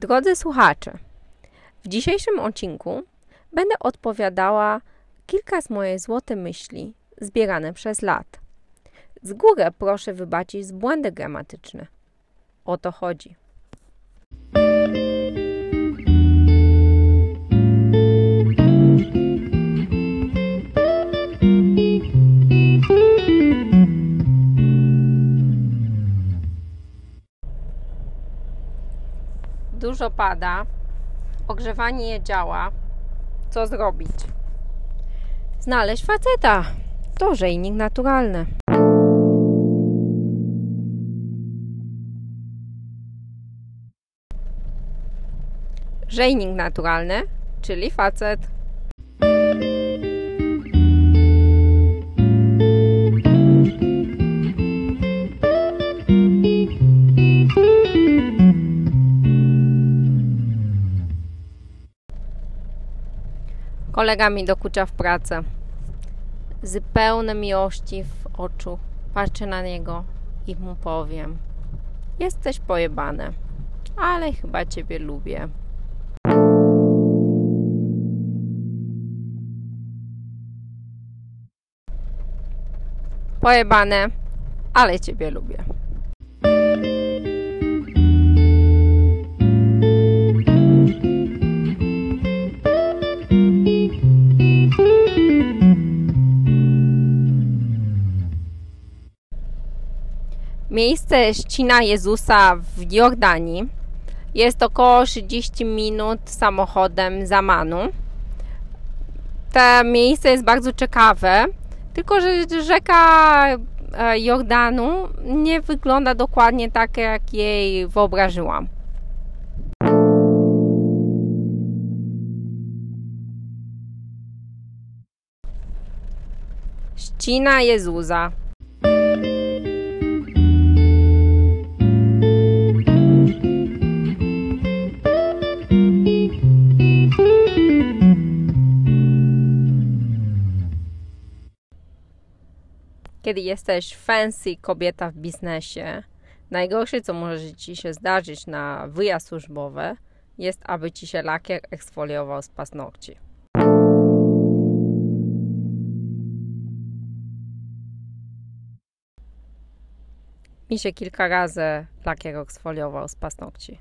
Drodzy słuchacze, w dzisiejszym odcinku będę odpowiadała kilka z moich złotych myśli zbierane przez lat. Z góry proszę wybaczyć z błędy gramatyczne. O to chodzi. Dużo pada, ogrzewanie nie działa. Co zrobić? Znaleźć faceta. To grzejnik naturalny. Grzejnik naturalny, czyli facet. Kolega mi dokucza w pracę. Z pełnej miłości w oczu patrzę na niego i mu powiem: jesteś pojebane, ale chyba ciebie lubię. Pojebane, ale ciebie lubię. Miejsce Chrzcina Jezusa w Jordanii jest około 30 minut samochodem z Ammanu. To miejsce jest bardzo ciekawe, tylko że rzeka Jordanu nie wygląda dokładnie tak, jak jej wyobraziłam. Chrzcina Jezusa. Kiedy jesteś fancy kobieta w biznesie, najgorsze, co może ci się zdarzyć na wyjazd służbowy, jest, aby ci się lakier eksfoliował z paznokci. Mi się kilka razy lakier eksfoliował z paznokci.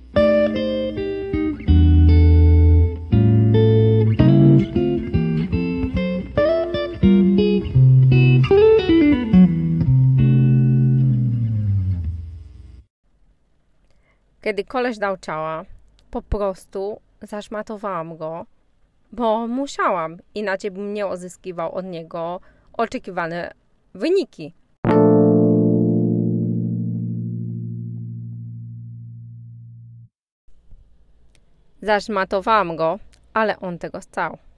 Kiedy koleś dał ciała, po prostu zaszmatowałam go, bo musiałam, inaczej bym nie uzyskiwał od niego oczekiwane wyniki. Zaszmatowałam go, ale on tego chciał.